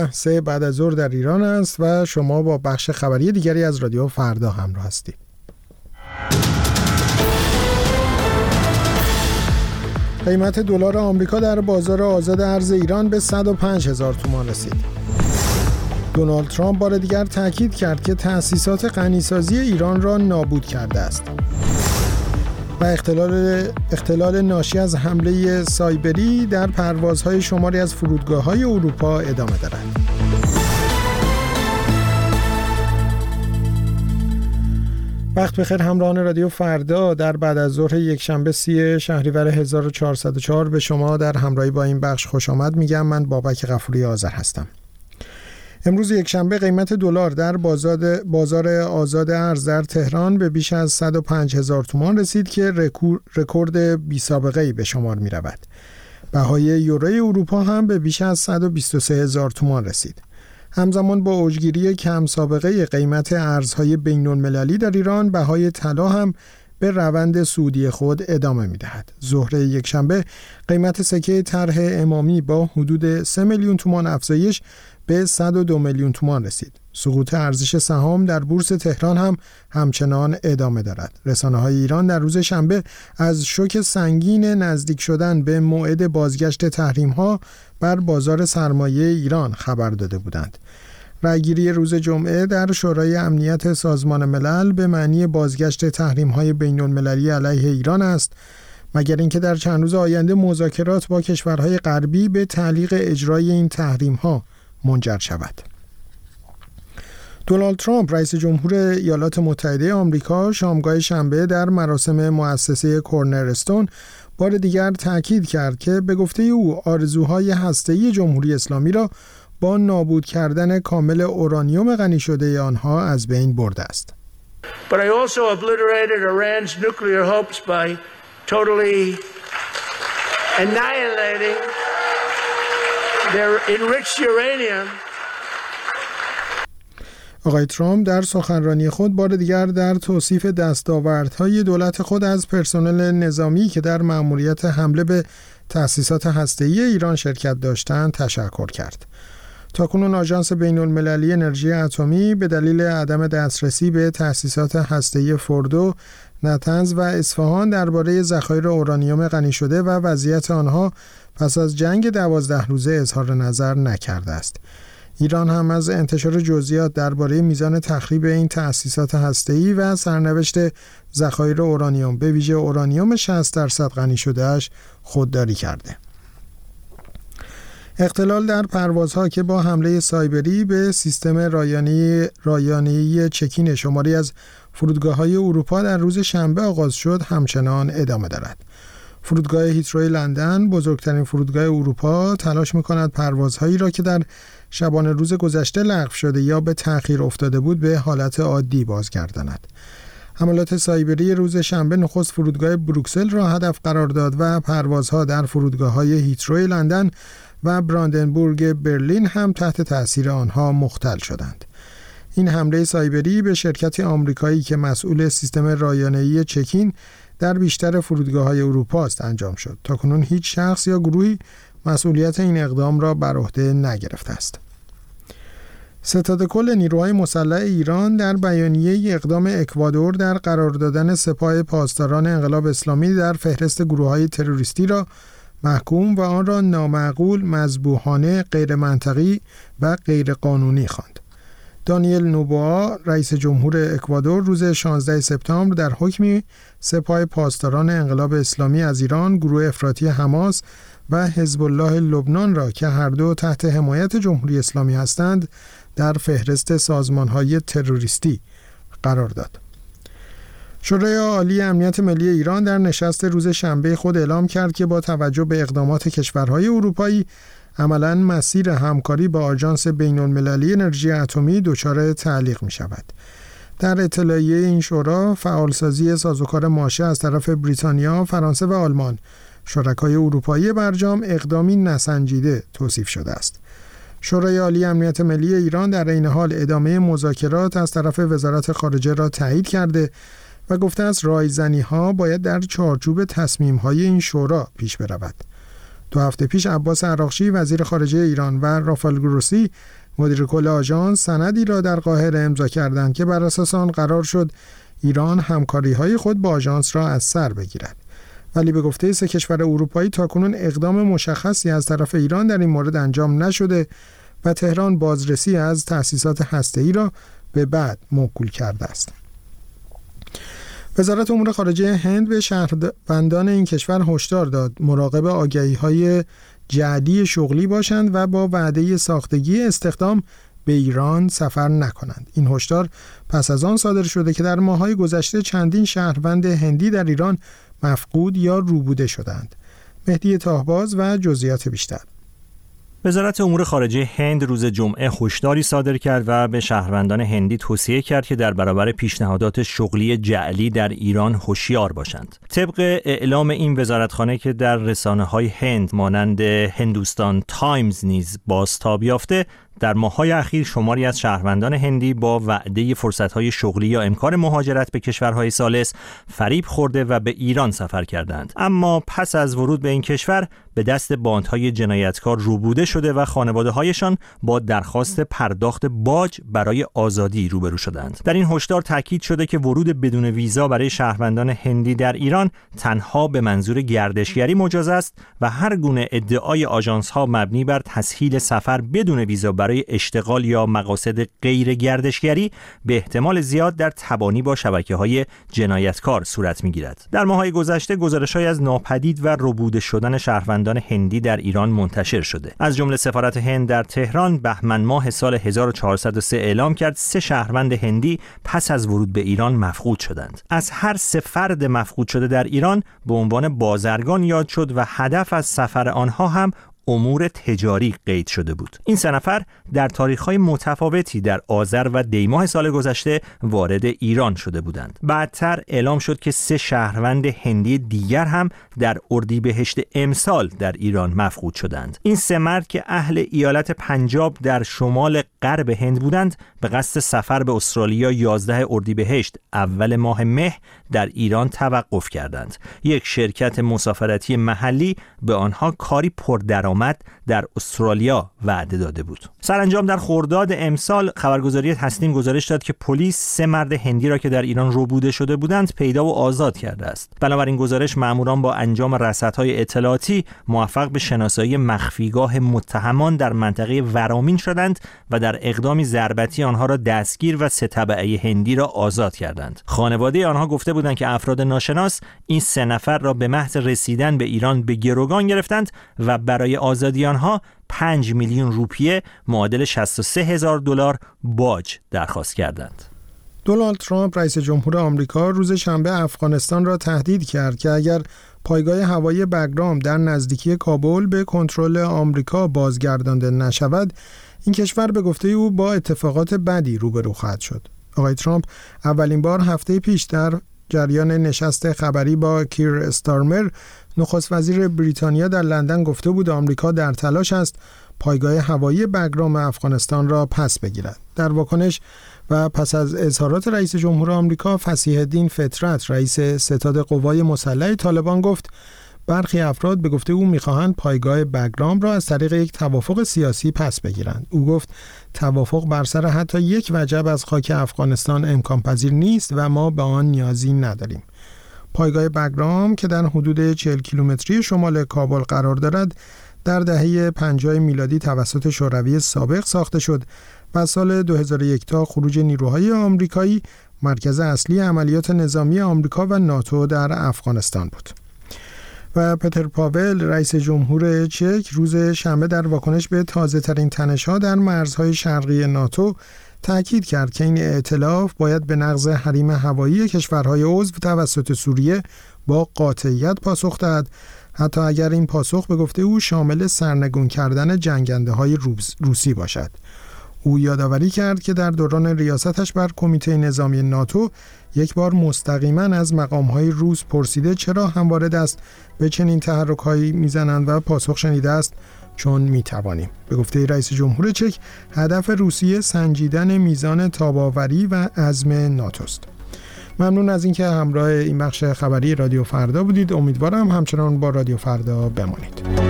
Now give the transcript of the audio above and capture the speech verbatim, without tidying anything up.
سه بعد از ظهر در ایران است و شما با بخش خبری دیگری از رادیو فردا همراه هستید. قیمت دلار آمریکا در بازار آزاد ارز ایران به صد و پنج هزار تومان رسید. دونالد ترامپ بار دیگر تاکید کرد که تأسیسات غنیسازی ایران را نابود کرده است. و اختلال اختلال ناشی از حمله سایبری در پروازهای شماری از فرودگاه‌های اروپا ادامه دارد. وقت بخیر همراهان رادیو فردا. در بعد از ظهر یک شنبه سی شهریور هزار و چهارصد و چهار به شما در همراهی با این بخش خوش آمد میگم. من بابک غفوری آذر هستم. امروز یک شنبه قیمت دلار در بازار بازار آزاد ارز در تهران به بیش از صد و پنج هزار تومان رسید که رکورد بی سابقه‌ای به شمار می رود. بهای یوروی اروپا هم به بیش از صد و بیست و سه هزار تومان رسید. همزمان با اوجگیری کم سابقه قیمت ارزهای بین‌المللی در ایران، بهای طلا هم به روند صعودی خود ادامه می‌دهد. ظهر یکشنبه قیمت سکه طرح امامی با حدود سه میلیون تومان افزایش به صد و دو میلیون تومان رسید. سقوط ارزش سهام در بورس تهران هم همچنان ادامه دارد. رسانه‌های ایران در روز شنبه از شوک سنگین نزدیک شدن به موعد بازگشت تحریم‌ها بر بازار سرمایه ایران خبر داده بودند. رأیگیری روز جمعه در شورای امنیت سازمان ملل به معنی بازگشت تحریم‌های بین‌المللی علیه ایران است، مگر اینکه در چند روز آینده مذاکرات با کشورهای غربی به تعلیق اجرای این تحریم‌ها منجر شود. دونالد ترامپ رئیس جمهور ایالات متحده آمریکا شامگاه شنبه در مراسم مؤسسه کورنر استون بار دیگر تاکید کرد که به گفته او آرزوهای هسته‌ای جمهوری اسلامی را با نابود کردن کامل اورانیوم غنی شده آنها از بین برده است. But I also obliterated Iran's nuclear hopes by totally annihilating their enriched uranium. آقای ترامپ در سخنرانی خود بار دیگر در توصیف دستاوردهای دولت خود از پرسنل نظامی که در مأموریت حمله به تأسیسات هسته‌ای ایران شرکت داشتند تشکر کرد. تاکنون آژانس بین‌المللی انرژی اتمی به دلیل عدم دسترسی به تأسیسات هسته‌ای فوردو، نتنز و اصفهان درباره ذخایر اورانیوم غنی شده و وضعیت آنها پس از جنگ دوازده روزه اظهار نظر نکرده است. ایران هم از انتشار جزئیات درباره میزان تخریب این تأسیسات هسته‌ای و سرنوشت ذخایر اورانیوم به ویژه اورانیوم شصت درصد غنی شده‌اش خودداری کرده. اختلال در پروازها که با حمله سایبری به سیستم رایانه‌ای رایانه‌ای چکین شماری از فرودگاه‌های اروپا در روز شنبه آغاز شد همچنان ادامه دارد. فرودگاه هیتروی لندن، بزرگترین فرودگاه اروپا، تلاش می‌کند پروازهایی را که در شبانه روز گذشته لغو شده یا به تأخیر افتاده بود به حالت عادی بازگرداند. حملات سایبری روز شنبه نخست فرودگاه بروکسل را هدف قرار داد و پروازها در فرودگاه‌های هیتروی لندن و براندنبورگ برلین هم تحت تأثیر آنها مختل شدند. این حمله سایبری به شرکت آمریکایی که مسئول سیستم رایانه‌ای چکین در بیشتر فرودگاه‌های اروپا است انجام شد. تاکنون هیچ شخص یا گروهی مسئولیت این اقدام را بر عهده نگرفته است. ستاد کل نیروهای مسلح ایران در بیانیه اقدام اکوادور در قرار دادن سپاه پاسداران انقلاب اسلامی در فهرست گروه‌های تروریستی را محکوم و آن را نامعقول، مذبوحانه، غیر منطقی و غیر قانونی خواند. دانیل نوبوآ رئیس جمهور اکوادور روز شانزده سپتامبر در حکمی سپاه پاسداران انقلاب اسلامی از ایران، گروه افراطی حماس و حزب الله لبنان را که هر دو تحت حمایت جمهوری اسلامی هستند در فهرست سازمان‌های تروریستی قرار داد. شورای عالی امنیت ملی ایران در نشست روز شنبه خود اعلام کرد که با توجه به اقدامات کشورهای اروپایی عملاً مسیر همکاری با آژانس بین‌المللی انرژی اتمی دچار تعلیق می شود. در اطلاعیه این شورا فعالسازی سازوکار ماشه از طرف بریتانیا، فرانسه و آلمان، شرکای اروپایی برجام، اقدامی نسنجیده توصیف شده است. شورای عالی امنیت ملی ایران در این حال ادامه مذاکرات از طرف وزارت خارجه را تایید کرده و گفته است رایزنی‌ها باید در چارچوب تصمیم‌های این شورا پیش برود. دو هفته پیش عباس عراقچی وزیر خارجه ایران و رافائل گروسی مدیر کل آژانس سندی را در قاهره امضا کردند که بر اساس آن قرار شد ایران همکاری‌های خود با آژانس را از سر بگیرد. ولی به گفته سه کشور اروپایی تاکنون اقدام مشخصی از طرف ایران در این مورد انجام نشده و تهران بازرسی از تأسیسات هسته‌ای را به بعد موکول کرده است. وزارت امور خارجه هند به شهروندان این کشور هشدار داد مراقب آگهی‌های جعلی شغلی باشند و با وعده ساختگی استخدام به ایران سفر نکنند. این هشدار پس از آن صادر شده که در ماه‌های گذشته چندین شهروند هندی در ایران مفقود یا روبوده شدند. مهدی طاهباز و جزئیات بیشتر. وزارت امور خارجه هند روز جمعه هشداری صادر کرد و به شهروندان هندی توصیه کرد که در برابر پیشنهادات شغلی جعلی در ایران هوشیار باشند. طبق اعلام این وزارتخانه که در رسانه‌های هند مانند هندوستان تایمز نیز بازتاب یافته، در ماه‌های اخیر شماری از شهروندان هندی با وعده فرصت‌های شغلی یا امکان مهاجرت به کشورهای ثالث فریب خورده و به ایران سفر کردند. اما پس از ورود به این کشور به دست باندهای جنایتکار روبوده شده و خانواده‌هایشان با درخواست پرداخت باج برای آزادی روبرو شدند. در این هشدار تاکید شده که ورود بدون ویزا برای شهروندان هندی در ایران تنها به منظور گردشگری مجاز است و هر گونه ادعای آژانس‌ها مبنی بر تسهیل سفر بدون ویزا برای اشتغال یا مقاصد غیر گردشگری به احتمال زیاد در تبانی با شبکه‌های جنایتکار صورت می‌گیرد. در ماه‌های گذشته گزارش‌هایی از ناپدید و ربوده شدن شهروندان هندی در ایران منتشر شده. از جمله سفارت هند در تهران بهمن ماه سال هزار و چهارصد و سه اعلام کرد سه شهروند هندی پس از ورود به ایران مفقود شدند. از هر سه فرد مفقود شده در ایران به عنوان بازرگان یاد شد و هدف از سفر آنها هم امور تجاری قید شده بود. این سه نفر در تاریخ‌های متفاوتی در آذر و دیماه سال گذشته وارد ایران شده بودند. بعدتر اعلام شد که سه شهروند هندی دیگر هم در اردیبهشت امسال در ایران مفقود شدند. این سه مرد که اهل ایالت پنجاب در شمال غرب هند بودند، به قصد سفر به استرالیا یازده اردیبهشت اول ماه مه در ایران توقف کردند. یک شرکت مسافرتی محلی به آنها کاری پردرآمد در استرالیا وعده داده بود. سرانجام در خرداد امسال خبرگزاری تسنیم گزارش داد که پلیس سه مرد هندی را که در ایران ربوده شده بودند پیدا و آزاد کرده است. بنابراین گزارش ماموران با انجام رصدهای اطلاعاتی موفق به شناسایی مخفیگاه متهمان در منطقه ورامین شدند و در اقدامی ضربتی آنها را دستگیر و سه تبعه هندی را آزاد کردند. خانواده آنها گفته بودند که افراد ناشناس این سه نفر را به محض رسیدن به ایران به گروگان گرفتند و برای آزادی آنها پنج میلیون روپیه معادل شصت و سه هزار دلار باج درخواست کردند. دونالد ترامپ رئیس جمهور آمریکا روز شنبه افغانستان را تهدید کرد که اگر پایگاه هوایی بگرام در نزدیکی کابل به کنترل آمریکا بازگردانده نشود، این کشور به گفته او با اتفاقات بدی روبرو خواهد شد. آقای ترامپ اولین بار هفته پیش در جریان نشست خبری با کیر استارمر، نخست وزیر بریتانیا، در لندن گفته بود آمریکا در تلاش است پایگاه هوایی بگرام افغانستان را پس بگیرد. در واکنش و پس از اظهارات رئیس جمهور آمریکا، فصیح الدین فطرت، رئیس ستاد قوای مسلح طالبان، گفت برخی افراد به گفته او می‌خواهند پایگاه بگرام را از طریق یک توافق سیاسی پس بگیرند. او گفت توافق بر سر حتی یک وجب از خاک افغانستان امکان پذیر نیست و ما به آن نیازی نداریم. پایگاه بگرام که در حدود چهل کیلومتری شمال کابل قرار دارد، در دهه پنجاه میلادی توسط شوروی سابق ساخته شد و سال دو هزار و یک تا خروج نیروهای آمریکایی مرکز اصلی عملیات نظامی آمریکا و ناتو در افغانستان بود. و پتر پاول، رئیس جمهور چک، روز شنبه در واکنش به تازه‌ترین تنش‌ها در مرزهای شرقی ناتو تأکید کرد که این ائتلاف باید به نقض حریم هوایی کشورهای عضو توسط سوریه با قاطعیت پاسخ دهد، حتی اگر این پاسخ به گفته او شامل سرنگون کردن جنگنده‌های روسی باشد. او یادآوری کرد که در دوران ریاستش بر کمیته نظامی ناتو یک بار مستقیما از مقام‌های روس پرسیده چرا هموارد است به چنین تحرک‌هایی می‌زنند و پاسخ شنیده است چون می‌توانیم. به گفته رئیس جمهور چک، هدف روسیه سنجیدن میزان تاب‌آوری و عزم ناتوست. ممنون از اینکه همراه این بخش خبری رادیو فردا بودید. امیدوارم همچنان با رادیو فردا بمانید.